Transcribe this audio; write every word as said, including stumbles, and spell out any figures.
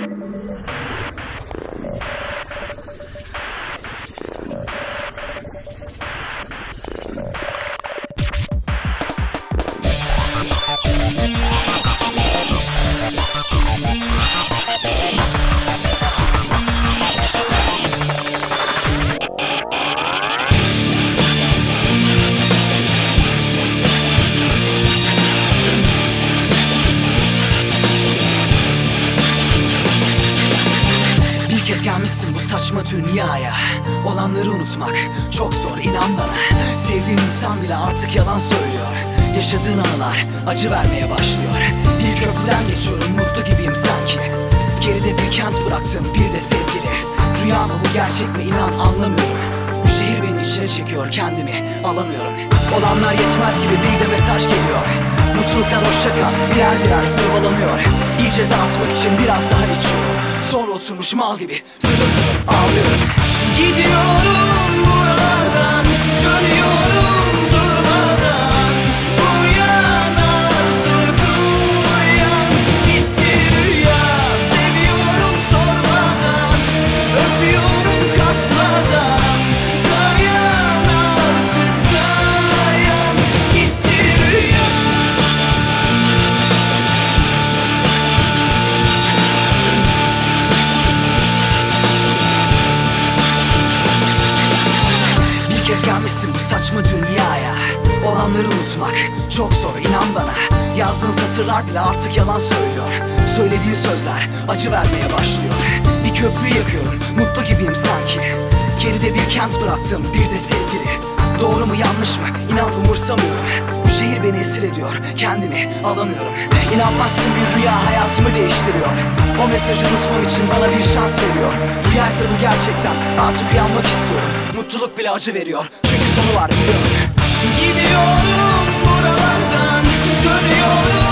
Gelmişsin bu saçma dünyaya. Olanları unutmak çok zor, inan bana. Sevdiğin insan bile artık yalan söylüyor. Yaşadığın anılar acı vermeye başlıyor. Bir köprüden geçiyorum, mutlu gibiyim sanki. Geride bir kent bıraktım, bir de sevgili. Rüya mı bu, gerçek mi, inan anlamıyorum. Bu şehir beni içine çekiyor, kendimi alamıyorum. Olanlar yetmez gibi bir de mesaj geliyor. Mutluluktan hoşça kal, birer birer zırvalanıyor. İyice dağıtmak için biraz daha içiyorum. Sonra oturmuş mal gibi zırıl zırıl ağlıyorum. Gidiyorum buralardan, dönüyorum durmadan. Uyan artık uyan, gitti rüya. Seviyorum sormadan, öpüyorum kasmadan. Dayan artık dayan, gitti rüya. Bir kez gelmişsin bu saçma dünyaya. Olanları unutmak çok zor, inan bana. Yazdığın satırlar bile artık yalan söylüyor. Söylediğin sözler acı vermeye başlıyor. Bir köprüyü yakıyorum, mutlu gibiyim sanki. Geride bir kent bıraktım, bir de sevgili. Doğru mu yanlış mı, inan umursamıyorum. Bu şehir beni esir ediyor, kendimi alamıyorum. İnanmazsın bir rüya hayatımı değiştiriyor. O mesajı unutmam için bana bir şans veriyor. Rüyaysa bu gerçekten, artık uyanmak istiyorum. Mutluluk bile acı veriyor, çünkü sonu var biliyorum. Gidiyorum buralardan, dönüyorum